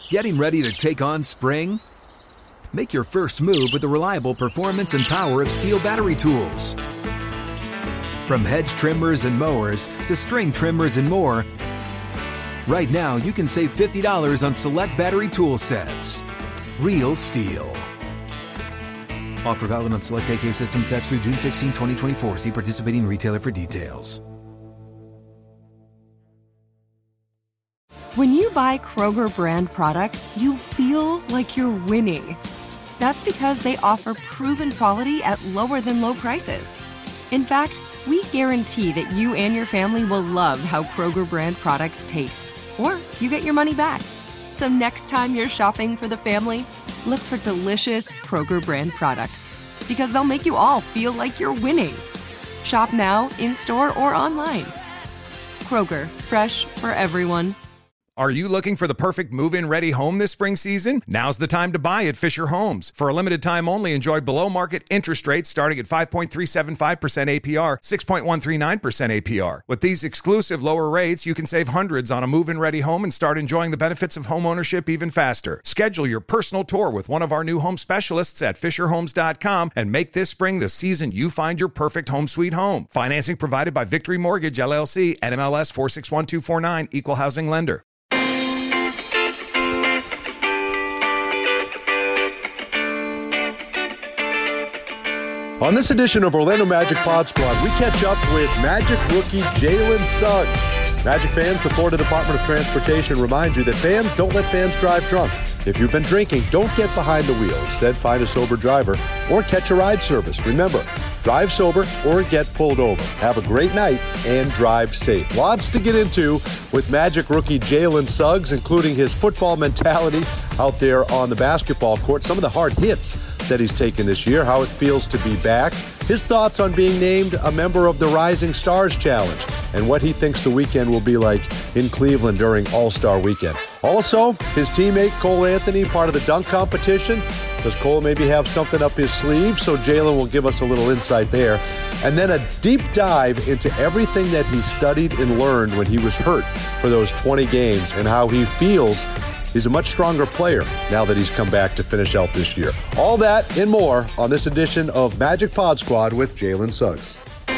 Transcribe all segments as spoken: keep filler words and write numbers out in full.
Getting ready to take on spring? Make your first move with the reliable performance and power of Steel battery tools. From hedge trimmers and mowers to string trimmers and more, right now you can save fifty dollars on select battery tool sets. Real Steel. Offer valid on select A K system sets through June sixteenth, twenty twenty-four. See participating retailer for details. When you buy Kroger brand products, you feel like you're winning. That's because they offer proven quality at lower than low prices. In fact, we guarantee that you and your family will love how Kroger brand products taste, or you get your money back. So next time you're shopping for the family, look for delicious Kroger brand products, because they'll make you all feel like you're winning. Shop now, in-store, or online. Kroger, fresh for everyone. Are you looking for the perfect move-in ready home this spring season? Now's the time to buy at Fisher Homes. For a limited time only, enjoy below-market interest rates starting at five point three seven five percent A P R, six point one three nine percent A P R. With these exclusive lower rates, you can save hundreds on a move-in ready home and start enjoying the benefits of homeownership even faster. Schedule your personal tour with one of our new home specialists at fisher homes dot com and make this spring the season you find your perfect home sweet home. Financing provided by Victory Mortgage, L L C, N M L S four six one two four nine, Equal Housing Lender. On this edition of Orlando Magic Pod Squad, we catch up with Magic rookie Jalen Suggs. Magic fans, the Florida Department of Transportation reminds you that fans don't let fans drive drunk. If you've been drinking, don't get behind the wheel. Instead, find a sober driver or catch a ride service. Remember, drive sober or get pulled over. Have a great night and drive safe. Lots to get into with Magic rookie Jalen Suggs, including his football mentality out there on the basketball court, some of the hard hits that he's taken this year, how it feels to be back, his thoughts on being named a member of the Rising Stars Challenge, and what he thinks the weekend will be like in Cleveland during All-Star Weekend. Also, his teammate Cole Anthony, part of the dunk competition. Does Cole maybe have something up his sleeve? So Jalen will give us a little insight there. And then a deep dive into everything that he studied and learned when he was hurt for those twenty games and how he feels he's a much stronger player now that he's come back to finish out this year. All that and more on this edition of Magic Pod Squad with Jalen Suggs.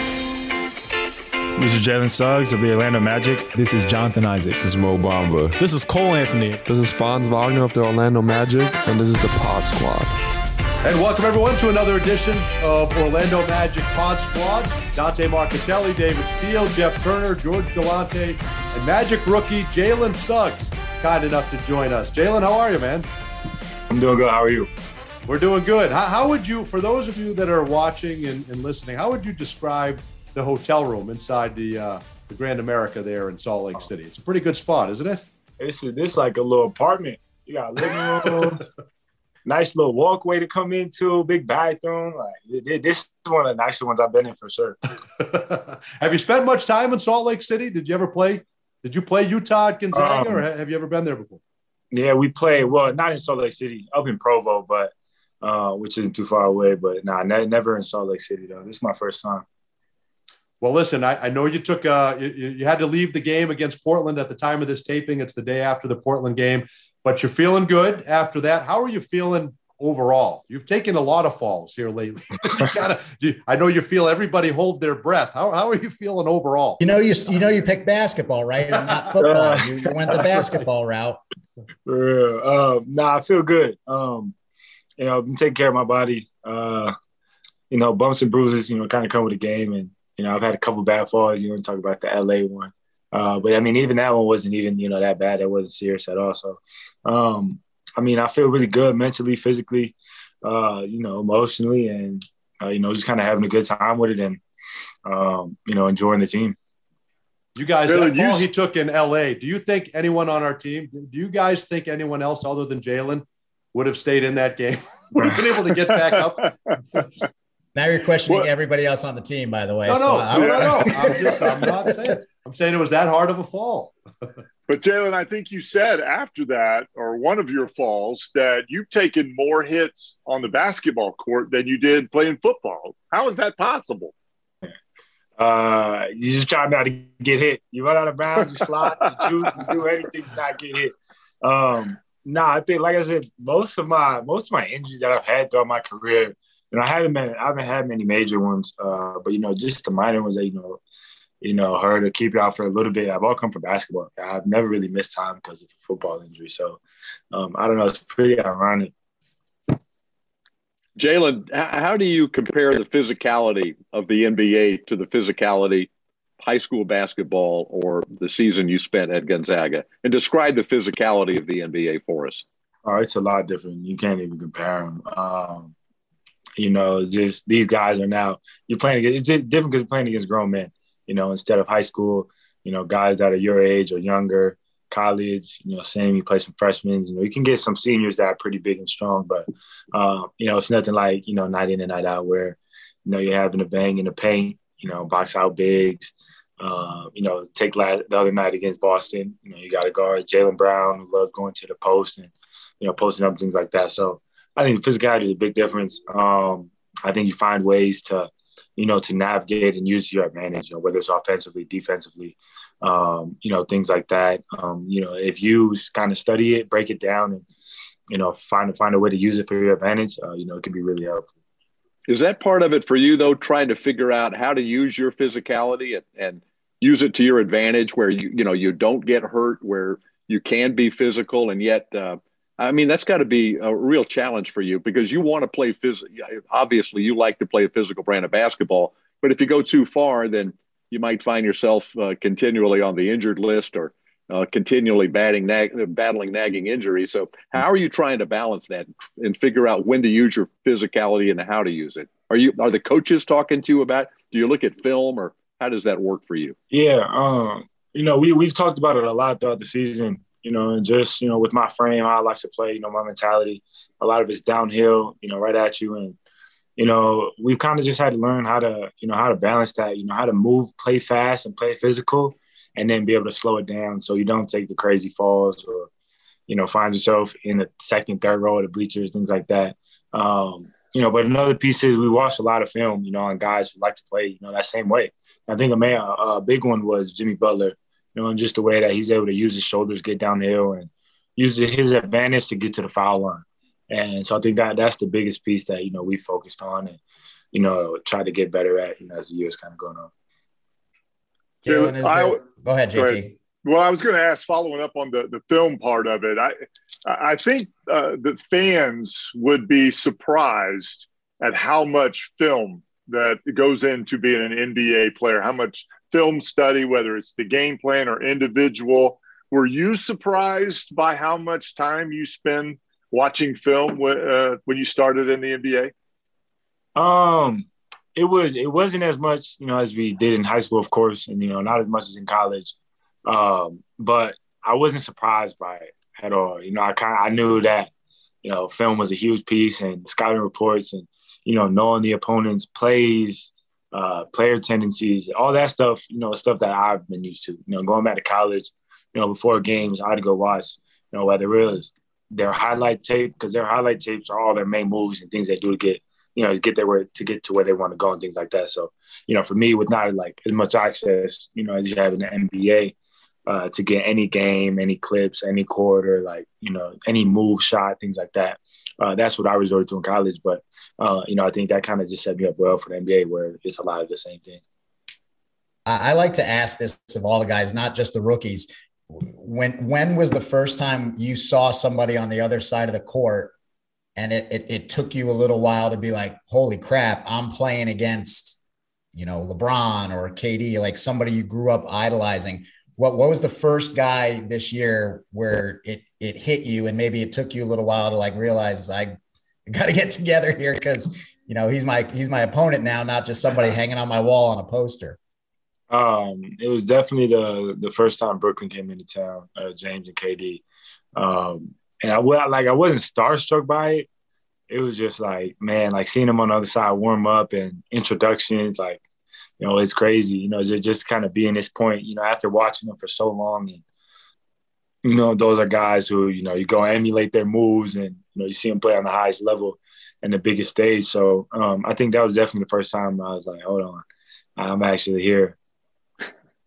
This is Jalen Suggs of the Orlando Magic. This is Jonathan Isaac. This is Mo Bamba. This is Cole Anthony. This is Franz Wagner of the Orlando Magic, and this is the Pod Squad. And welcome, everyone, to another edition of Orlando Magic Pod Squad. Dante Marchitelli, David Steele, Jeff Turner, George Galante, and Magic rookie Jalen Suggs, kind enough to join us. Jalen, how are you, man? I'm doing good. How are you? We're doing good. How, how would you, for those of you that are watching and, and listening, how would you describe the hotel room inside the uh, the Grand America there in Salt Lake City? It's a pretty good spot, isn't it? It's this like a little apartment. You got a living room, nice little walkway to come into, big bathroom. Like it, this is one of the nicest ones I've been in for sure. Have you spent much time in Salt Lake City? Did you ever play? Did you play Utah at Gonzaga, um, or have you ever been there before? Yeah, we played. Well, not in Salt Lake City, up in Provo, but uh, which isn't too far away. But nah, ne- never in Salt Lake City though. This is my first time. Well, listen, I, I know you took uh, you, you had to leave the game against Portland at the time of this taping. It's the day after the Portland game, but you're feeling good after that. How are you feeling overall? You've taken a lot of falls here lately. you gotta, you, I know you feel everybody hold their breath. How, how are you feeling overall? You know, you you know you picked basketball, right, and not football. You, you went the basketball right. route. For real. Uh, nah, I feel good. Um, you know, I've been taking care of my body. Uh, you know, bumps and bruises, you know, kind of come with the game, and you know, I've had a couple bad falls. You know, talk about the L A one, uh, but I mean, even that one wasn't even you know that bad. That wasn't serious at all. So, um, I mean, I feel really good mentally, physically, uh, you know, emotionally, and uh, you know, just kind of having a good time with it, and um, you know, enjoying the team. You guys, that fall he took in L A. Do you think anyone on our team? Do you guys think anyone else other than Jalen would have stayed in that game? Would have been able to get back up? Now you're questioning what? Everybody else on the team, by the way. No, so no, no, no, no. I'm just, I'm not saying. I'm saying it was that hard of a fall. But Jalen, I think you said after that, or one of your falls, that you've taken more hits on the basketball court than you did playing football. How is that possible? Uh, you just try not to get hit. You run out of bounds, you slide, you shoot, you do anything to not get hit. Um, Nah, I think, like I said, most of my most of my injuries that I've had throughout my career, you know, I haven't been, I haven't had many major ones, uh, but you know, just the minor ones that you know, you know, hurt or keep you out for a little bit. I've all come from basketball. I've never really missed time because of a football injury. So um, I don't know. It's pretty ironic. Jalen, how do you compare the physicality of the N B A to the physicality high school basketball or the season you spent at Gonzaga? And describe the physicality of the N B A for us. Oh, it's a lot different. You can't even compare them. Um, you know, just these guys are now – you're playing against – it's different because you're playing against grown men, you know, instead of high school, you know, guys that are your age or younger, college, you know, same, you play some freshmen. You know, you can get some seniors that are pretty big and strong, but, uh, you know, it's nothing like, you know, night in and night out where, you know, you're having a bang in the paint, you know, box out bigs. Uh, you know, take last, the other night against Boston, you know, you got to guard Jaylen Brown, who loves going to the post and, you know, posting up, things like that. So I think physicality is a big difference. Um, I think you find ways to, you know, to navigate and use your advantage, you know, whether it's offensively, defensively, um, you know, things like that. Um, you know, if you kind of study it, break it down and, you know, find, find a way to use it for your advantage, uh, you know, it can be really helpful. Is that part of it for you, though, trying to figure out how to use your physicality and, and use it to your advantage where, you you know, you don't get hurt, where you can be physical and yet, uh, I mean, that's got to be a real challenge for you because you want to play physical. Obviously, you like to play a physical brand of basketball, but if you go too far, then you might find yourself uh, continually on the injured list or uh, continually batting, nag- battling nagging injuries. So how are you trying to balance that and figure out when to use your physicality and how to use it? Are you are the coaches talking to you about, do you look at film or how does that work for you? Yeah, um, you know, we, we've talked about it a lot throughout the season. You know, and just, you know, with my frame, how I like to play, you know, my mentality, a lot of it's downhill, you know, right at you. And, you know, we've kind of just had to learn how to, you know, how to balance that, you know, how to move, play fast and play physical and then be able to slow it down so you don't take the crazy falls or, you know, find yourself in the second, third row of the bleachers, things like that. Um, you know, but another piece is we watched a lot of film, you know, on guys who like to play, you know, that same way. I think a, man, a big one was Jimmy Butler. You know, and just the way that he's able to use his shoulders, get downhill, and use his advantage to get to the foul line. And so I think that that's the biggest piece that, you know, we focused on and, you know, try to get better at, you know, as the year's kind of going on. Jalen, is I, there, go ahead, J T. Go ahead. Well, I was going to ask, following up on the, the film part of it, I, I think uh, that fans would be surprised at how much film that goes into being an N B A player, how much film study, whether it's the game plan or individual. Were you surprised by how much time you spend watching film uh, when you started in the N B A? Um, it was it wasn't as much, you know, as we did in high school, of course, and you know, not as much as in college. Um, but I wasn't surprised by it at all. You know, I kind of I knew that, you know, film was a huge piece, and scouting reports, and you know, knowing the opponent's plays. Uh, player tendencies, all that stuff, you know, stuff that I've been used to. You know, going back to college, you know, before games, I'd go watch, you know, whether it was their highlight tape, because their highlight tapes are all their main moves and things they do to get, you know, to get their where to get to where they want to go and things like that. So, you know, for me, with not like as much access, you know, as you have in the N B A, uh, to get any game, any clips, any quarter, like, you know, any move shot, things like that. Uh, that's what I resorted to in college. But, uh, you know, I think that kind of just set me up well for the N B A where it's a lot of the same thing. I like to ask this of all the guys, not just the rookies. When when was the first time you saw somebody on the other side of the court and it, it, it took you a little while to be like, holy crap, I'm playing against, you know, LeBron or K D, like somebody you grew up idolizing? What what was the first guy this year where it it hit you and maybe it took you a little while to like realize I got to get together here because, you know, he's my he's my opponent now, not just somebody hanging on my wall on a poster? Um, it was definitely the the first time Brooklyn came into town, uh, James and K D. Um, and I like I wasn't starstruck by it. It was just like, man, like seeing them on the other side warm up and introductions, like, you know, it's crazy, you know, just, just kind of being this point, you know, after watching them for so long. And, you know, those are guys who, you know, you go emulate their moves and, you know, you see them play on the highest level and the biggest stage. So um, I think that was definitely the first time I was like, hold on, I'm actually here.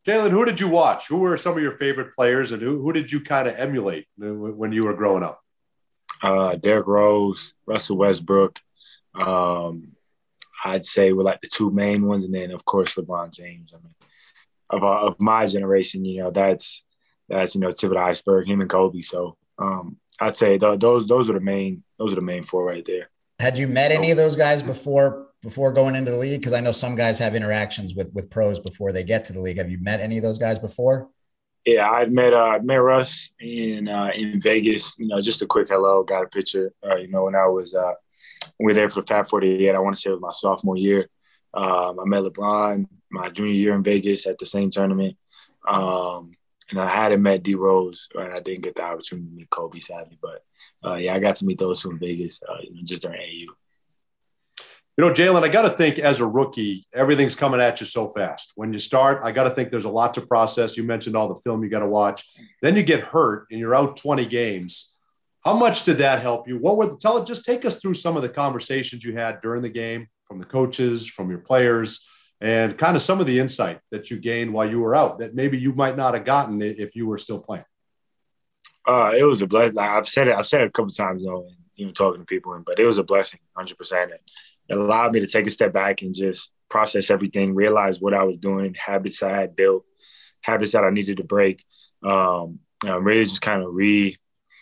Jalen, who did you watch? Who were some of your favorite players, and who, who did you kind of emulate when you were growing up? Uh, Derrick Rose, Russell Westbrook. Um, I'd say were like the two main ones, and then of course LeBron James. I mean, of uh, of my generation, you know, that's that's you know tip of the iceberg, him and Kobe. So um, I'd say th- those those are the main those are the main four right there. Had you met any of those guys before before going into the league? Because I know some guys have interactions with with pros before they get to the league. Have you met any of those guys before? Yeah, I met uh met Russ in uh, in Vegas. You know, just a quick hello, got a picture. Uh, you know, when I was uh, we were there for the Fab forty-eight. I want to say it was my sophomore year. Um, I met LeBron my junior year in Vegas at the same tournament. Um, and I hadn't met D Rose, and I didn't get the opportunity to meet Kobe, sadly. But uh, yeah, I got to meet those two in Vegas, uh, you know, just during A U. You know, Jalen, I got to think as a rookie, everything's coming at you so fast. When you start, I got to think there's a lot to process. You mentioned all the film you got to watch. Then you get hurt and you're out twenty games. How much did that help you? What were tell just take us through some of the conversations you had during the game from the coaches, from your players, and kind of some of the insight that you gained while you were out that maybe you might not have gotten if you were still playing. Uh, it was a blessing. Like I've said it. I've said it a couple of times, you know, you know, talking to people, but it was a blessing, one hundred percent. It allowed me to take a step back and just process everything, realize what I was doing, habits I had built, habits that I needed to break. Um, you know, really just kind of re,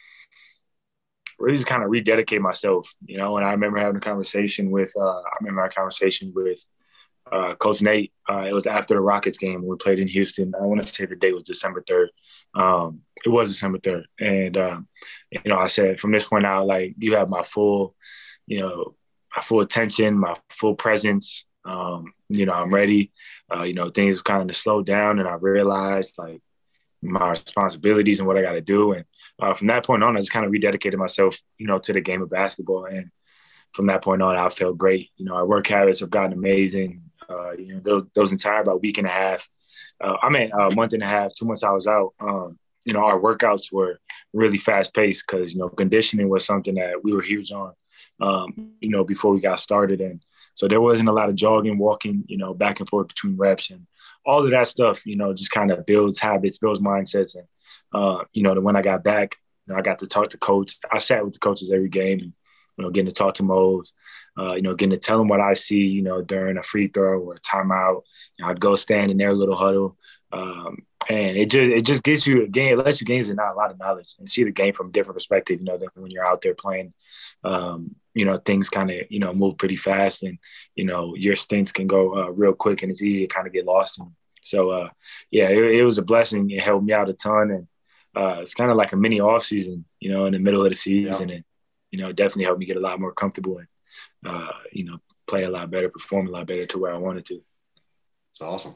really just kind of rededicate myself, you know. And I remember having a conversation with, uh, I remember a conversation with uh, Coach Nate. Uh, it was after the Rockets game when we played in Houston. I want to say the date was December third. Um, it was December third, and um, you know, I said from this point out, like you have my full, you know. my full attention, my full presence. Um, you know, I'm ready. Uh, you know, things kind of slowed down, and I realized like my responsibilities and what I got to do. And uh, from that point on, I just kind of rededicated myself, you know, to the game of basketball. And from that point on, I felt great. You know, our work habits have gotten amazing. Uh, you know, those, those entire about week and a half. Uh, I mean, a month and a half, two months I was out. Um, you know, our workouts were really fast paced because you know conditioning was something that we were huge on. Um, you know, before we got started. And so there wasn't a lot of jogging, walking, you know, back and forth between reps and all of that stuff, you know, just kind of builds habits, builds mindsets. And, uh, you know, when I got back, you know, I got to talk to coach. I sat with the coaches every game, and, you know, getting to talk to Mose, uh, you know, getting to tell them what I see, you know, during a free throw or a timeout. You know, I'd go stand in their little huddle. Um, and it just it just gives you a game, it lets you gain a lot of knowledge and see the game from a different perspective, you know, than when you're out there playing. Um, you know, things kind of, you know, move pretty fast, and, you know, your stints can go uh, real quick, and it's easy to kind of get lost in. So, uh, yeah, it, it was a blessing. It helped me out a ton. And uh, it's kind of like a mini off season, you know, in the middle of the season. Yeah. And, you know, it definitely helped me get a lot more comfortable and, uh, you know, play a lot better, perform a lot better to where I wanted to. It's awesome.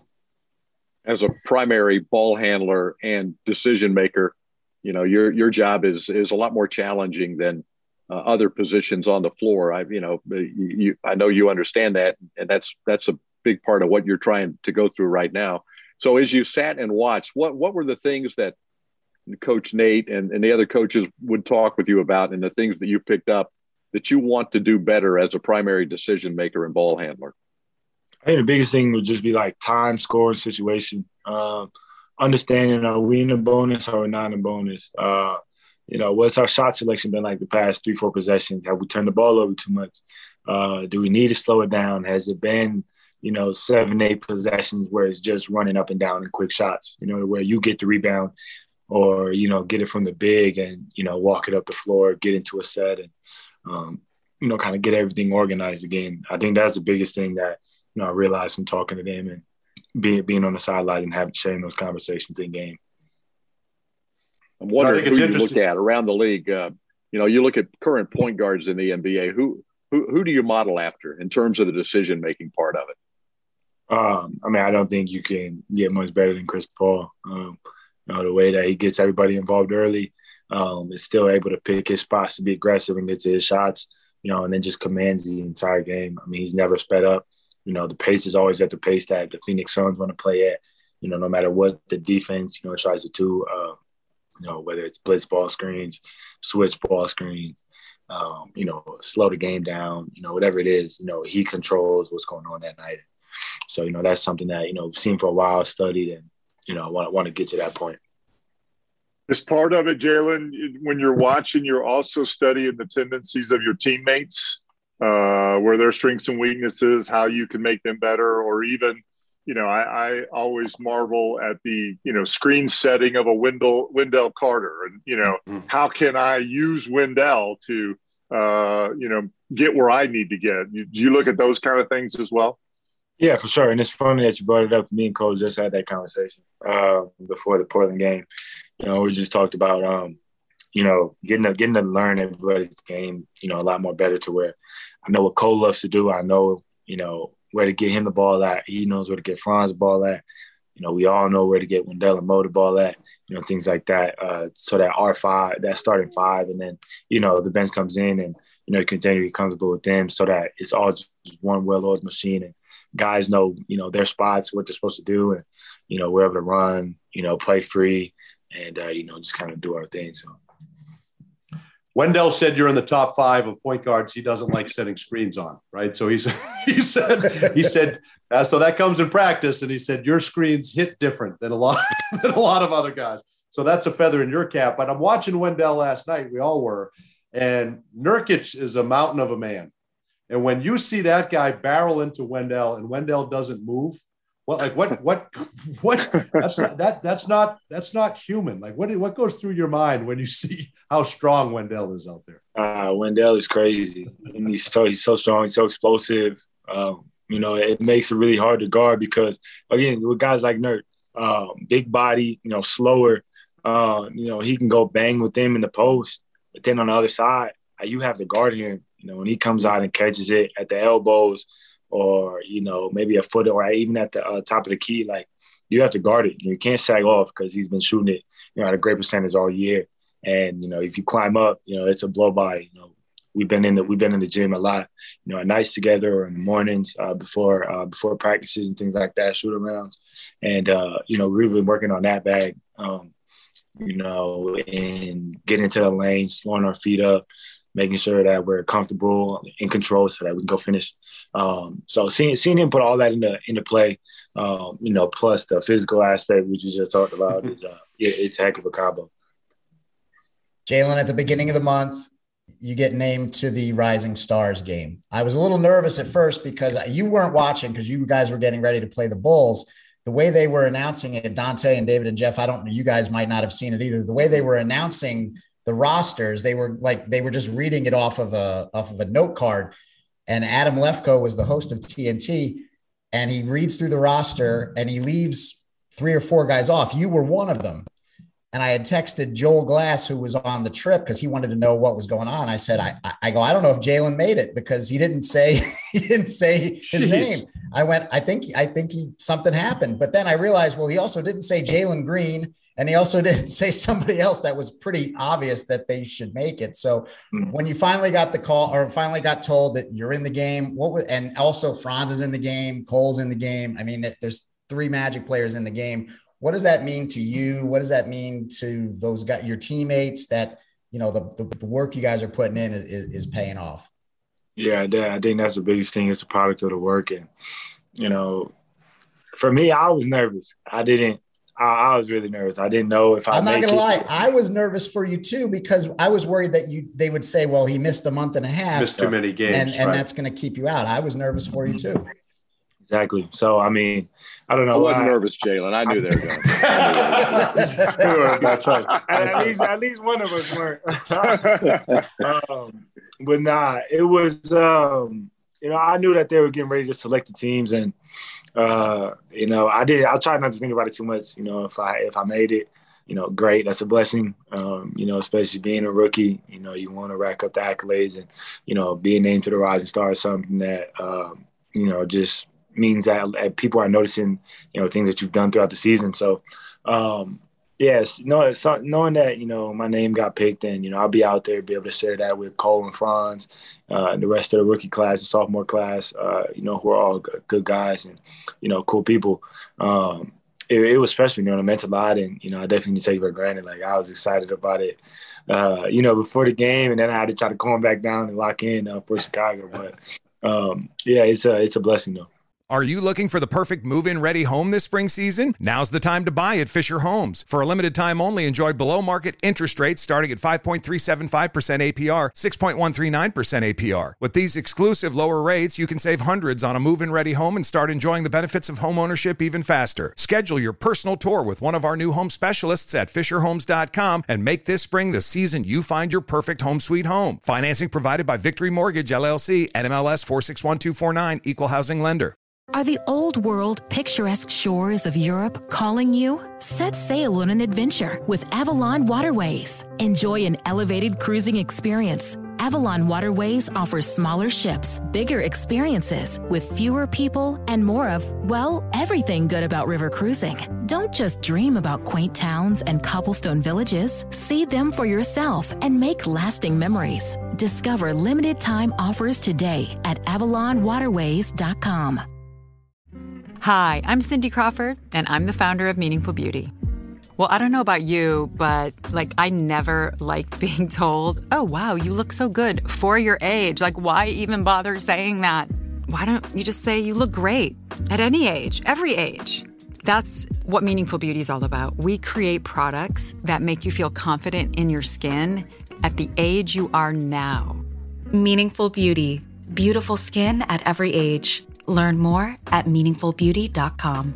As a primary ball handler and decision maker, you know, your your job is is a lot more challenging than uh, other positions on the floor. I, you know, you, you, I know you understand that, and that's that's a big part of what you're trying to go through right now. So, as you sat and watched, what what were the things that Coach Nate and, and the other coaches would talk with you about, and the things that you picked up that you want to do better as a primary decision maker and ball handler? I think the biggest thing would just be like time, score, and situation. Um, understanding are we in a bonus or not in a bonus? Uh, you know, what's our shot selection been like the past three, four possessions? Have we turned the ball over too much? Uh, do we need to slow it down? Has it been, you know, seven, eight possessions where it's just running up and down in quick shots, you know, where you get the rebound or, you know, get it from the big and, you know, walk it up the floor, get into a set and, um, you know, kind of get everything organized again. I think that's the biggest thing that, you know, I realized from talking to them and being being on the sideline and having sharing those conversations in game. I'm wondering who you look at around the league. Uh, you know, you look at current point guards in the N B A. Who who who do you model after in terms of the decision making part of it? Um, I mean, I don't think you can get much better than Chris Paul. Um, you know, the way that he gets everybody involved early, um, is still able to pick his spots to be aggressive and get to his shots. You know, and then just commands the entire game. I mean, he's never sped up. You know, the pace is always at the pace that the Phoenix Suns want to play at, you know, no matter what the defense, you know, tries to do, uh, you know, whether it's blitz ball screens, switch ball screens, um, you know, slow the game down, you know, whatever it is, you know, he controls what's going on that night. So, you know, that's something that, you know, we've seen for a while, studied, and, you know, I want, want to get to that point. As part of it, Jalen, when you're watching, you're also studying the tendencies of your teammates, uh, where their strengths and weaknesses, how you can make them better, or even, you know, I, I always marvel at the, you know, screen setting of a Wendell, Wendell Carter. And, you know, mm-hmm. how can I use Wendell to, uh, you know, get where I need to get? You, do you look at those kind of things as well? Yeah, for sure. And it's funny that you brought it up. Me and Cole just had that conversation uh, before the Portland game. You know, we just talked about, um, you know, getting to, getting to learn everybody's game, you know, a lot more better to where I know what Cole loves to do. I know, you know, where to get him the ball at. He knows where to get Franz the ball at. You know, we all know where to get Wendell and Mo the ball at, you know, things like that. Uh, so that R five, that starting five, and then, you know, the bench comes in and, you know, you continue to be comfortable with them so that it's all just one well-oiled machine. And guys know, you know, their spots, what they're supposed to do, and, you know, wherever to run, you know, play free, and, uh, you know, just kind of do our thing. So Wendell said you're in the top five of point guards he doesn't like setting screens on, right? So he said, he said, he said, uh, so that comes in practice, and he said your screens hit different than a lot than a lot of other guys. So that's a feather in your cap. But I'm watching Wendell last night. We all were, and Nurkic is a mountain of a man. And when you see that guy barrel into Wendell and Wendell doesn't move, well, like what, what, what? That's not, that. That's not. That's not human. Like what? What goes through your mind when you see how strong Wendell is out there? Uh, Wendell is crazy, and he's so he's so strong. He's so explosive. Um, you know, it makes it really hard to guard because again, with guys like Nurk, um, big body, you know, slower. Uh, you know, he can go bang with them in the post, but then on the other side, you have to guard him. You know, when he comes out and catches it at the elbows, or, you know, maybe a foot, or even at the uh, top of the key, like, you have to guard it. You can't sag off because he's been shooting it, you know, at a great percentage all year. And, you know, if you climb up, you know, it's a blow by. You know, we've been in the we've been in the gym a lot, you know, at nights together or in the mornings uh, before uh, before practices and things like that, shoot arounds. And uh, you know, we've been working on that bag, um, you know, and getting into the lane, slowing our feet up, making sure that we're comfortable, in control, so that we can go finish. Um, so seeing seeing him put all that into into play, um, you know, plus the physical aspect, which you just talked about, is uh, it, it's a heck of a combo. Jalen, at the beginning of the month, you get named to the Rising Stars game. I was a little nervous at first because you weren't watching because you guys were getting ready to play the Bulls. The way they were announcing it, Dante and David and Jeff, I don't know, you guys might not have seen it either. The way they were announcing the rosters, they were like, they were just reading it off of a, off of a note card. And Adam Lefko was the host of T N T, and he reads through the roster and he leaves three or four guys off. You were one of them. And I had texted Joel Glass, who was on the trip, because he wanted to know what was going on. I said, I, I go, I don't know if Jalen made it because he didn't say, he didn't say his Jeez. name. I went, I think, I think he, something happened. But then I realized, well, he also didn't say Jalen Green, and he also didn't say somebody else that was pretty obvious that they should make it. So mm-hmm. when you finally got the call, or finally got told that you're in the game, what was, and also Franz is in the game, Cole's in the game. I mean, it, there's three Magic players in the game. What does that mean to you? What does that mean to those guys, your teammates, that, you know, the, the work you guys are putting in is, is paying off? Yeah, I think that's the biggest thing. It's a product of the work. And, you know, for me, I was nervous. I didn't, I, I was really nervous. I didn't know if I I'm not going to lie. I was nervous for you too, because I was worried that you, they would say, well, he missed a month and a half. Missed too many games. And, and right. that's going to keep you out. I was nervous for you too. Exactly. So, I mean, I don't know. I wasn't I, nervous, Jalen. I knew they were going. That's right. At least, at least one of us weren't. um, but nah, it was. Um, you know, I knew that they were getting ready to select the teams, and uh, you know, I did. I tried not to think about it too much. You know, if I if I made it, you know, great. That's a blessing. Um, you know, especially being a rookie. You know, you want to rack up the accolades, and you know, being named to the Rising Star is something that um, you know just. means that people are noticing, you know, things that you've done throughout the season. So, um, yes, no, knowing that, you know, my name got picked, and, you know, I'll be out there, be able to share that with Cole and Franz, uh, and the rest of the rookie class and sophomore class, uh, you know, who are all good guys and, you know, cool people. Um, it, it was special, you know, it meant a lot, and, you know, I definitely take it for granted. Like, I was excited about it, uh, you know, before the game, and then I had to try to calm back down and lock in uh, for Chicago. But, um, yeah, it's a, it's a blessing, though. Are you looking for the perfect move-in ready home this spring season? Now's the time to buy at Fisher Homes. For a limited time only, enjoy below-market interest rates starting at five point three seven five percent A P R, six point one three nine percent A P R. With these exclusive lower rates, you can save hundreds on a move-in ready home and start enjoying the benefits of home ownership even faster. Schedule your personal tour with one of our new home specialists at fisher homes dot com and make this spring the season you find your perfect home sweet home. Financing provided by Victory Mortgage, L L C, N M L S four six one two four nine, Equal Housing Lender. Are the old world picturesque shores of Europe calling you? Set sail on an adventure with Avalon Waterways. Enjoy an elevated cruising experience. Avalon Waterways offers smaller ships, bigger experiences, with fewer people and more of, well, everything good about river cruising. Don't just dream about quaint towns and cobblestone villages. See them for yourself and make lasting memories. Discover limited time offers today at avalon waterways dot com. Hi, I'm Cindy Crawford, and I'm the founder of Meaningful Beauty. Well, I don't know about you, but like I never liked being told, oh, wow, you look so good for your age. Like, why even bother saying that? Why don't you just say you look great at any age, every age? That's what Meaningful Beauty is all about. We create products that make you feel confident in your skin at the age you are now. Meaningful Beauty. Beautiful skin at every age. Learn more at meaningful beauty dot com.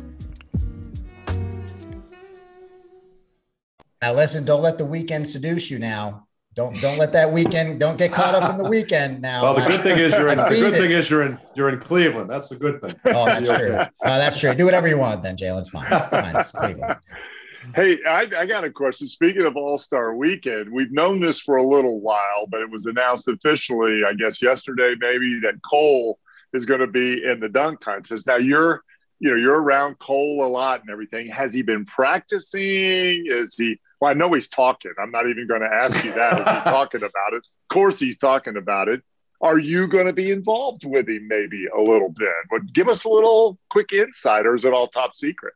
Now listen, don't let the weekend seduce you now. Don't don't let that weekend, don't get caught up in the weekend now. Well, the good thing is you're in, I've the good seen thing it. is you're in you're in Cleveland. That's the good thing. Oh, that's true. Oh, that's true. Do whatever you want then, Jalen. It's fine. Fine. It's Cleveland. Hey, I, I got a question. Speaking of All-Star Weekend, we've known this for a little while, but it was announced officially, I guess, yesterday maybe, that Cole is going to be in the dunk contest. Now you're, you know, you're around Cole a lot and everything. Has he been practicing? Is he, well, I know he's talking. I'm not even going to ask you that. Is he talking about it? Of course he's talking about it. Are you going to be involved with him maybe a little bit? But give us a little quick insight, or is it all top secret?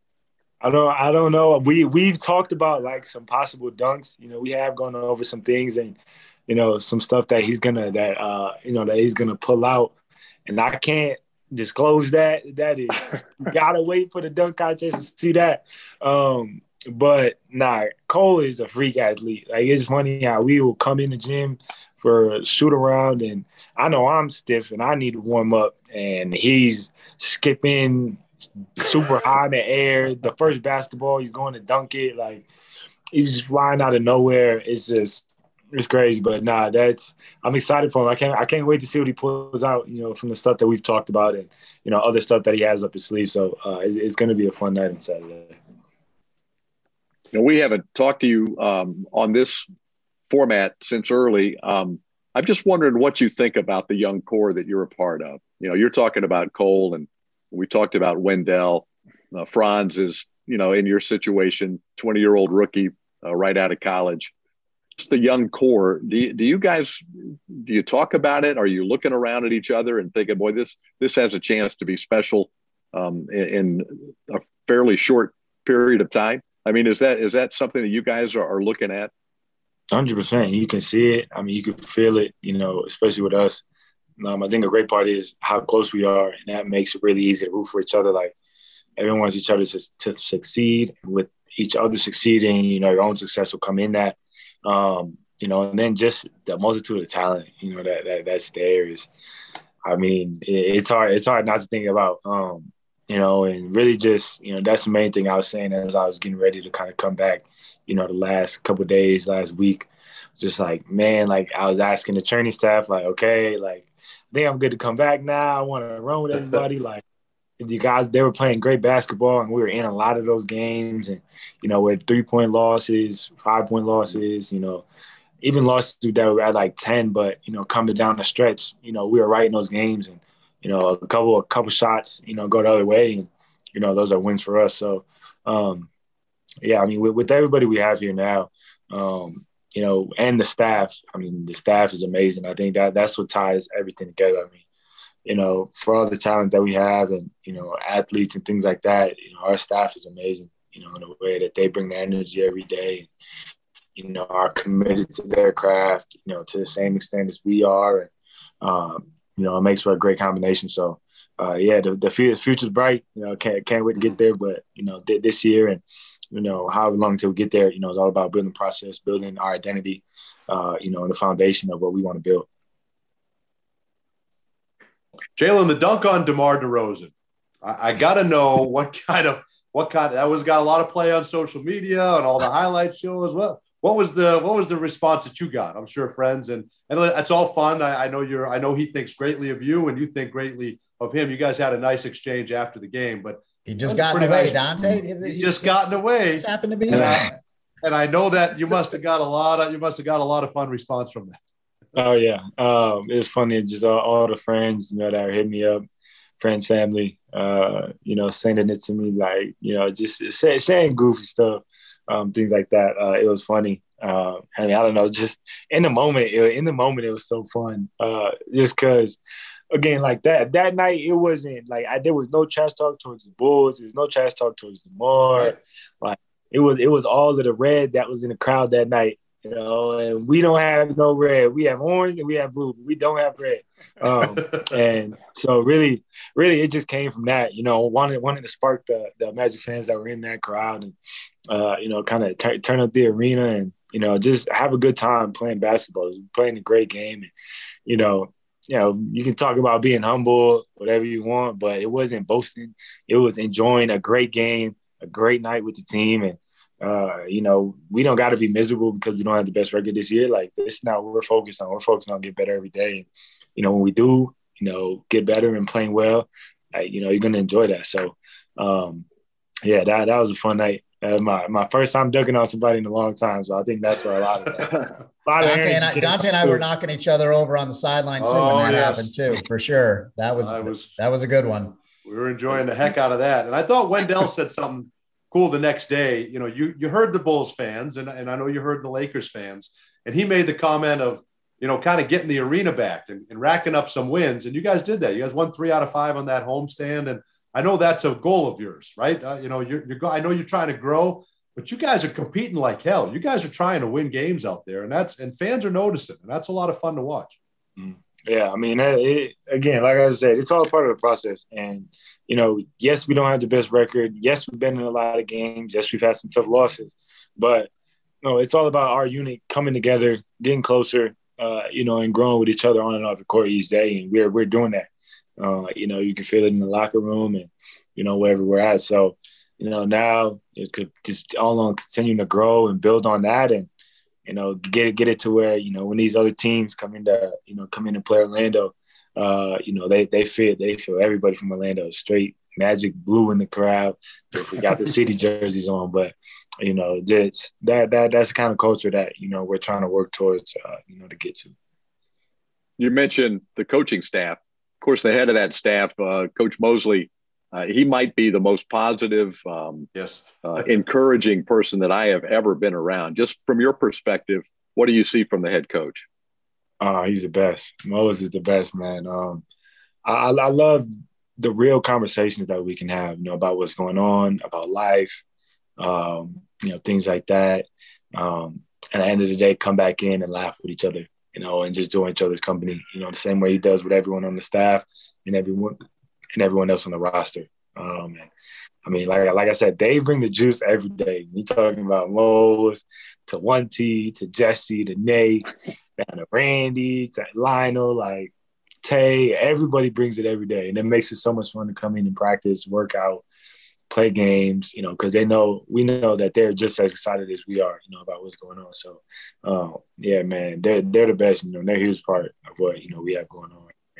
I don't I don't know. We we've talked about like some possible dunks. You know, we have gone over some things and, you know, some stuff that he's gonna that uh you know that he's gonna pull out. And I can't disclose that. That is, you gotta wait for the dunk contest to see that. Um, but nah, Cole is a freak athlete. Like, it's funny how we will come in the gym for a shoot around, and I know I'm stiff and I need to warm up, and he's skipping super high in the air. The first basketball, he's going to dunk it. Like, he's just flying out of nowhere. It's just, it's crazy, but nah, that's, I'm excited for him. I can't, I can't wait to see what he pulls out, you know, from the stuff that we've talked about and, you know, other stuff that he has up his sleeve. So uh, it's, it's going to be a fun night on Saturday. You know, we haven't talked to you um, on this format since early. Um, I'm just wondering what you think about the young core that you're a part of. You know, you're talking about Cole, and we talked about Wendell. Uh, Franz is, you know, in your situation, twenty-year-old rookie uh, right out of college. The young core, do you, do you guys, do you talk about it? Are you looking around at each other and thinking, boy, this this has a chance to be special um, in, in a fairly short period of time? I mean, is that is that something that you guys are, are looking at? one hundred percent. You can see it. I mean, you can feel it, you know, especially with us. Um, I think a great part is how close we are, and that makes it really easy to root for each other. Like, everyone wants each other to, to succeed. With each other succeeding, you know, your own success will come in that. Um, you know, and then just the multitude of talent, you know, that, that that's there is, I mean, it, it's hard, it's hard not to think about, um, you know, and really just, you know, that's the main thing I was saying as I was getting ready to kind of come back, you know, the last couple of days, last week, just like, man, like I was asking the training staff, like, okay, like, I think I'm good to come back now. I want to run with everybody. Like, the guys, they were playing great basketball, and we were in a lot of those games. And, you know, with three-point losses, five-point losses, you know, even losses that were at like ten, but, you know, coming down the stretch, you know, we were right in those games. And, you know, a couple a couple shots, you know, go the other way. And, you know, those are wins for us. So, um, yeah, I mean, with, with everybody we have here now, um, you know, and the staff, I mean, the staff is amazing. I think that that's what ties everything together. I mean, you know, for all the talent that we have and, you know, athletes and things like that, you know, our staff is amazing, you know, in a way that they bring the energy every day, you know, are committed to their craft, you know, to the same extent as we are. And, um, you know, it makes for a great combination. So, uh, yeah, the, the future's bright. You know, can't can't wait to get there. But you know, th- this year and you know, however long until we get there, you know, it's all about building the process, building our identity, uh, you know, and the foundation of what we want to build. Jalen, the dunk on DeMar DeRozan. I, I got to know what kind of what kind of, that was got a lot of play on social media and all the highlight shows. What what was the what was the response that you got? I'm sure friends and and it's all fun. I, I know you're I know he thinks greatly of you and you think greatly of him. You guys had a nice exchange after the game, but he just got in the way, nice, Dante. He just got in the way. Just happened to be and there. I, and I know that you must have got a lot of you must have got a lot of fun response from that. Oh yeah, um, it was funny. Just all, all the friends, you know, that hit me up, friends, family, uh, you know, sending it to me, like, you know, just say, saying goofy stuff, um, things like that. Uh, it was funny, uh, and I don't know, just in the moment, it, in the moment, it was so fun, uh, just because. Again, like that that night, it wasn't like I, there was no trash talk towards the Bulls. There was no trash talk towards DeMar. Right. Like it was, it was all of the red that was in the crowd that night. You know, and we don't have no red. We have orange and we have blue, but we don't have red. Um, and so, really, really, it just came from that. You know, wanting wanting to spark the the Magic fans that were in that crowd, and uh, you know, kind of t- turn up the arena, and you know, just have a good time playing basketball, playing a great game, and you know. You know, you can talk about being humble, whatever you want, but it wasn't boasting. It was enjoying a great game, a great night with the team. And, uh, you know, we don't got to be miserable because we don't have the best record this year. Like, this is not what we're focused on. We're focused on getting better every day. And, you know, when we do, you know, get better and playing well, like, you know, you're going to enjoy that. So, um, yeah, that that was a fun night. Uh, my my first time dunking on somebody in a long time, so I think that's where a lot of that. A lot Dante, of and I, Dante and I were knocking each other over on the sideline too oh, when that yes. happened too, for sure. That was, was that was a good one. We were enjoying the heck out of that, and I thought Wendell said something cool the next day. You know, you you heard the Bulls fans, and and I know you heard the Lakers fans, and he made the comment of, you know, kind of getting the arena back and, and racking up some wins, and you guys did that. You guys won three out of five on that homestand, and I know that's a goal of yours, right? Uh, you know, you're, you're I know you're trying to grow. But you guys are competing like hell. You guys are trying to win games out there, and that's and fans are noticing, and that's a lot of fun to watch. Yeah, I mean, it, again, like I said, it's all part of the process. And you know, yes, we don't have the best record. Yes, we've been in a lot of games. Yes, we've had some tough losses. But you know, it's all about our unit coming together, getting closer, uh, you know, and growing with each other on and off the court each day. And we're we're doing that. Uh, you know, you can feel it in the locker room, and you know, wherever we're at. So. You know, now it could just all on continuing to grow and build on that, and you know, get it get it to where you know when these other teams come into you know come in and play Orlando, uh, you know they they feel they feel everybody from Orlando straight Magic blue in the crowd. We got the city jerseys on, but you know that's that that that's the kind of culture that you know we're trying to work towards, uh, you know, to get to. You mentioned the coaching staff. Of course, the head of that staff, uh, Coach Mosley. Uh, he might be the most positive, um, yes, uh, encouraging person that I have ever been around. Just from your perspective, what do you see from the head coach? Uh, he's the best. Moses is the best, man. Um, I, I love the real conversations that we can have, you know, about what's going on, about life, um, you know, things like that. Um, and at the end of the day, come back in and laugh with each other, you know, and just join each other's company, you know, the same way he does with everyone on the staff and everyone and everyone else on the roster. Um, and, I mean, like like I said, they bring the juice every day. We talking about Mose to one T to Jesse to Nate, down to Randy to Lionel, like Tay. Everybody brings it every day, and it makes it so much fun to come in and practice, work out, play games. You know, because they know we know that they're just as excited as we are, you know, about what's going on. So, uh, yeah, man, they're they're the best. You know, they're a huge part of what you know we have going on.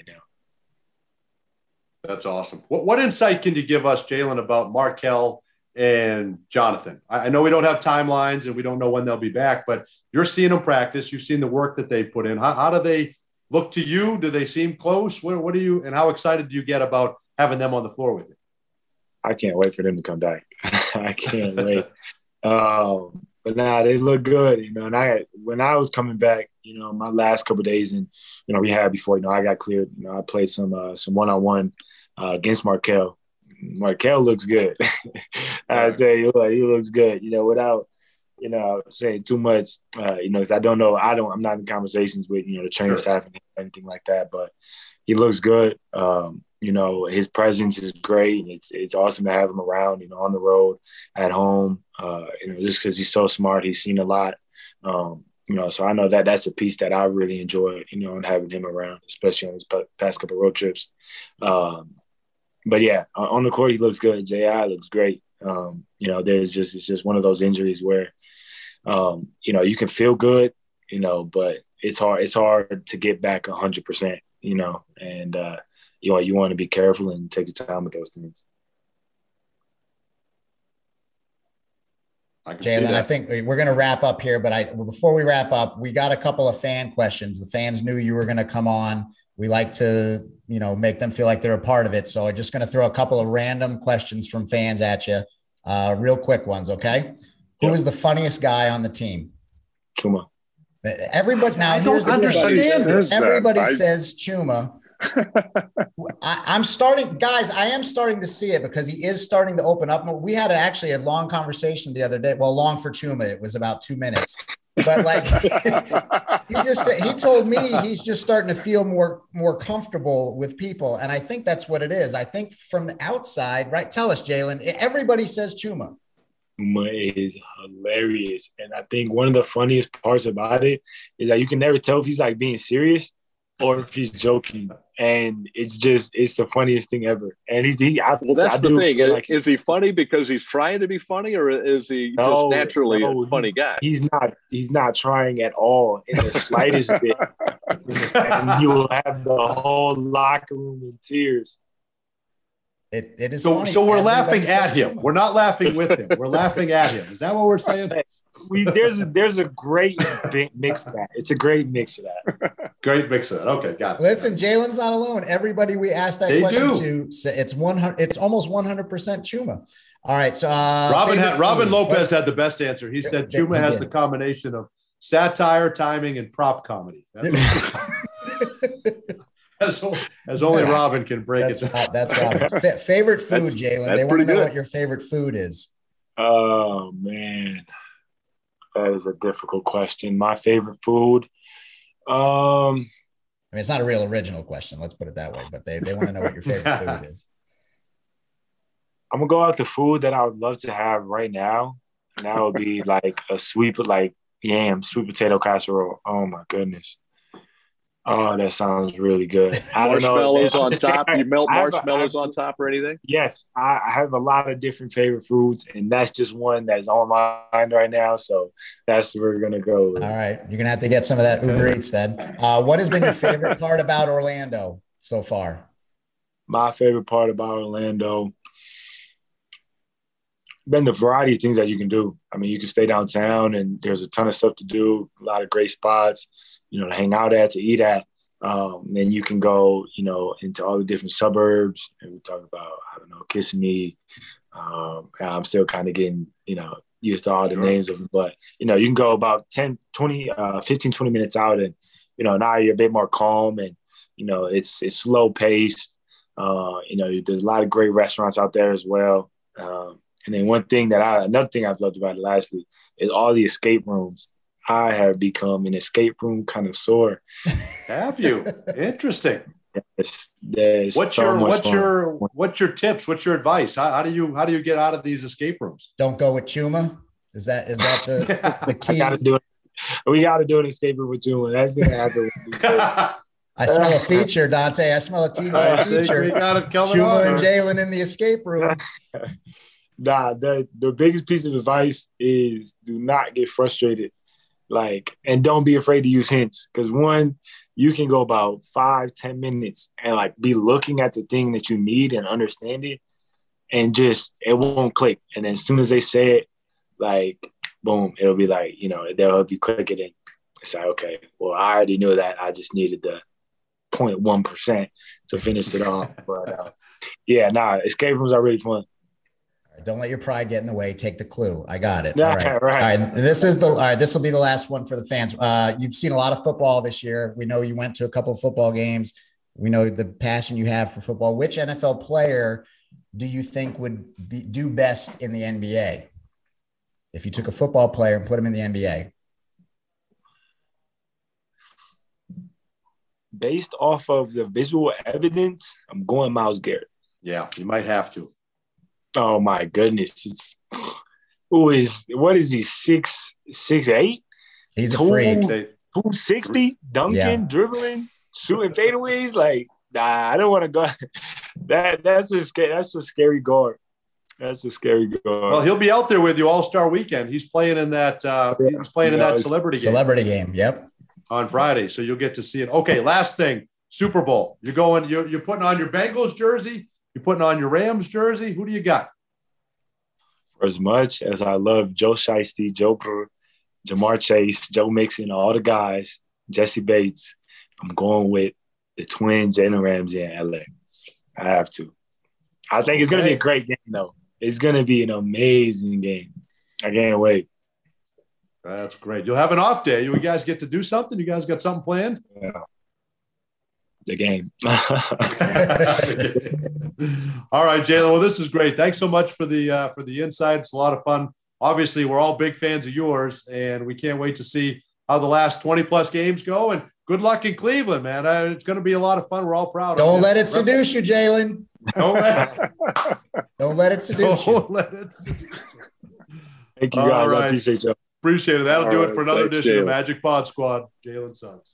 That's awesome. What, what insight can you give us, Jalen, about Markelle and Jonathan? I, I know we don't have timelines and we don't know when they'll be back, but you're seeing them practice. You've seen the work that they put in. How, how do they look to you? Do they seem close? What, what do you, and how excited do you get about having them on the floor with you? I can't wait for them to come back. I can't wait. Um, but nah, they look good, you know. And I, when I was coming back, you know, my last couple of days in, you know, rehab before, you know, I got cleared. You know, I played some uh, some one on one against Markelle. Markelle looks good. I tell you what, he looks good. You know, without you know saying too much. Uh, you know, because I don't know. I don't. I'm not in conversations with you know the training sure. staff and anything like that. But he looks good. Um, you know, his presence is great. It's it's awesome to have him around, you know, on the road, at home, uh, you know, just because he's so smart. He's seen a lot, um, you know, so I know that that's a piece that I really enjoy, you know, and having him around, especially on his past couple of road trips. Um, but, yeah, on the court, he looks good. J I looks great. Um, you know, there's just – it's just one of those injuries where, um, you know, you can feel good, you know, but it's hard it's hard to get back one hundred percent, you know, and uh, – you know, you want to be careful and take your time with those things. Jalen, I think we're going to wrap up here, but I before we wrap up, we got a couple of fan questions. The fans knew you were going to come on. We like to, you know, make them feel like they're a part of it. So I'm just going to throw a couple of random questions from fans at you, uh, real quick ones, okay? Who is the funniest guy on the team? Chuma. Everybody now. I don't understand. Says everybody I... says Chuma. I, I'm starting, guys. I am starting to see it because he is starting to open up. We had actually a long conversation the other day. Well, long for Chuma, it was about two minutes. But like he just he told me he's just starting to feel more more comfortable with people, and I think that's what it is. I think from the outside, right? Tell us, Jalen. Everybody says Chuma. Chuma is hilarious, and I think one of the funniest parts about it is that you can never tell if he's like being serious or if he's joking. And it's just, it's the funniest thing ever. And he's, he, I, well, that's I the thing. Like is he funny because he's trying to be funny, or is he no, just naturally no, a funny guy? He's not, he's not trying at all in the slightest bit. And you will have the whole locker room in tears. It, it is so, funny. so we're Everybody laughing at him. Chuma. We're not laughing with him. We're laughing at him. Is that what we're saying? We there's a, there's a great mix of that. It's a great mix of that. Great mix of that. Okay, got it. Listen, Jalen's not alone. Everybody we asked that they question do. to, it's one hundred. It's almost one hundred percent Chuma. All right, so uh, Robin had, Robin Lopez had the best answer. He said they, Chuma he has did. the combination of satire, timing, and prop comedy. As, as only Robin can break that's, it down. That's Robin. F- favorite food, that's, Jalen. that's they want to know good. what your favorite food is. Oh man, that is a difficult question. My favorite food. Um, I mean, it's not a real original question. Let's put it that way. But they they want to know what your favorite food is. I'm gonna go out the food that I would love to have right now, and that would be like a sweet, like yam, sweet potato casserole. Oh my goodness. Oh, that sounds really good. I don't marshmallows know. on top. You melt I have a- marshmallows I have- on top or anything? Yes, I, I have a lot of different favorite foods, and that's just one that's on my mind right now. So that's where we're gonna go with. All right, you're gonna have to get some of that Uber Eats then. Uh, what has been your favorite part about Orlando so far? My favorite part about Orlando been the variety of things that you can do. I mean, you can stay downtown, and there's a ton of stuff to do. A lot of great spots, you know, to hang out at, to eat at. Um, then you can go, you know, into all the different suburbs, and we talk about, I don't know, Kissimmee. Um, I'm still kind of getting, you know, used to all the names of them, but, you know, you can go about ten, twenty, uh, fifteen, twenty minutes out, and, you know, now you're a bit more calm, and, you know, it's, it's slow paced. Uh, you know, there's a lot of great restaurants out there as well. Um, and then one thing that I, another thing I've loved about it lastly is all the escape rooms. I have become an escape room connoisseur. Have you? Interesting. Yes, there's what's so your much what's fun. your what's your tips? What's your advice? How, how do you how do you get out of these escape rooms? Don't go with Chuma. Is that is that the, the key? I gotta do it. We got to do an escape room with Chuma. That's gonna happen. I smell a feature, Dante. I smell a T V I think feature. we got it coming Chuma on. and Jalen in the escape room. Nah, the the biggest piece of advice is do not get frustrated. Like, and don't be afraid to use hints. Because one, you can go about five, ten minutes and like be looking at the thing that you need and understand it, and just it won't click. And then as soon as they say it, like boom, it'll be like, you know, they'll help you click it in. It's like, okay, well, I already knew that. I just needed the zero point one percent to finish it off. But uh, yeah, nah, escape rooms are really fun. Don't let your pride get in the way. Take the clue. I got it. Yeah, all right. right. All right. This is the all right. This will be the last one for the fans. Uh, you've seen a lot of football this year. We know you went to a couple of football games. We know the passion you have for football. Which N F L player do you think would be, do best in the N B A? If you took a football player and put him in the N B A. based off of the visual evidence, I'm going Myles Garrett. Yeah, you might have to. Oh my goodness! It's who is what is he six six eight? He's a two, freak. two sixty, dunking, Yeah. dribbling, shooting fadeaways. Like, nah, I don't want to go. That that's a scary. That's a scary guard. That's a scary guard. Well, he'll be out there with you All-Star Weekend. He's playing in that. Uh, he's playing in Yeah, that it's celebrity game. Celebrity game. Yep. On Friday, so you'll get to see it. Okay, last thing, Super Bowl. You're going. You're, you're putting on your Bengals jersey. You're putting on your Rams jersey. Who do you got? For as much as I love Joe Shiesty, Joe Burr, Jamar Chase, Joe Mixon, all the guys, Jesse Bates, I'm going with the twin Jalen Ramsey in L A. I have to. I think it's going to be a great game, though. It's going to be an amazing game. I can't wait. That's great. You'll have an off day. You guys get to do something? You guys got something planned? Yeah. The game. All right, Jalen. Well, this is great. Thanks so much for the uh, for the insight. It's a lot of fun. Obviously, we're all big fans of yours, and we can't wait to see how the last twenty plus games go. And good luck in Cleveland, man. Uh, it's going to be a lot of fun. We're all proud. Don't of let it seduce you, Jalen. Don't let, Don't let it seduce don't you. let it seduce you. Thank you, All guys. right. I appreciate you. Appreciate it. That'll All do it right. for another Thanks, edition of Jalen. Magic Pod Squad. Jalen Suggs.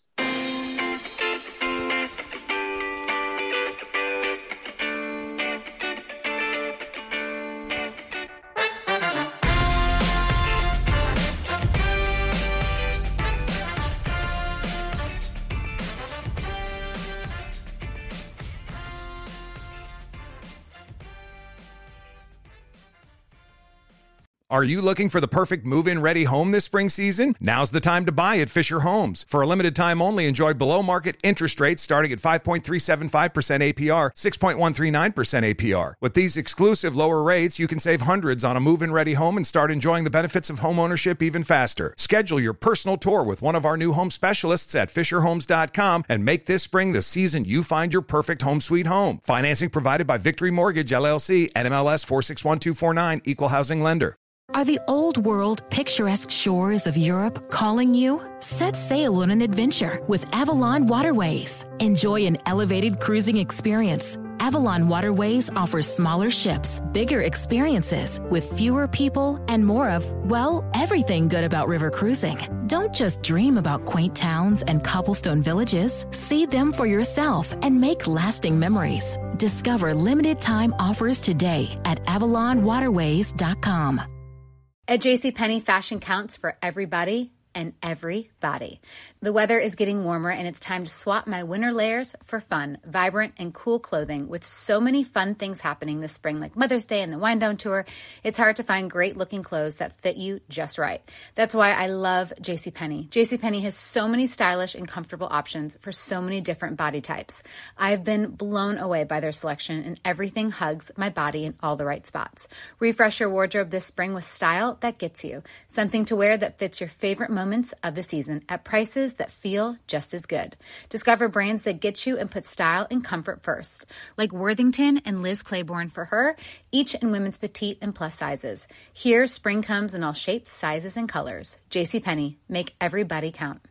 Are you looking for the perfect move-in ready home this spring season? Now's the time to buy at Fisher Homes. For a limited time only, enjoy below-market interest rates starting at five point three seven five percent A P R, six point one three nine percent A P R. With these exclusive lower rates, you can save hundreds on a move-in ready home and start enjoying the benefits of home ownership even faster. Schedule your personal tour with one of our new home specialists at fisher homes dot com and make this spring the season you find your perfect home sweet home. Financing provided by Victory Mortgage, L L C, N M L S four six one two four nine, Equal Housing Lender. Are the old world picturesque shores of Europe calling you? Set sail on an adventure with Avalon Waterways. Enjoy an elevated cruising experience. Avalon Waterways offers smaller ships, bigger experiences, with fewer people and more of, well, everything good about river cruising. Don't just dream about quaint towns and cobblestone villages. See them for yourself and make lasting memories. Discover limited time offers today at avalon waterways dot com. At JCPenney, fashion counts for everybody and everybody. The weather is getting warmer and it's time to swap my winter layers for fun, vibrant, and cool clothing. With so many fun things happening this spring, like Mother's Day and the Wind Down Tour, it's hard to find great looking clothes that fit you just right. That's why I love JCPenney. JCPenney has so many stylish and comfortable options for so many different body types. I've been blown away by their selection, and everything hugs my body in all the right spots. Refresh your wardrobe this spring with style that gets you. Something to wear that fits your favorite moments of the season at prices that feel just as good. Discover brands that get you and put style and comfort first, like Worthington and Liz Claiborne for her, each in women's petite and plus sizes. Here, spring comes in all shapes, sizes, and colors. JCPenney, make everybody count.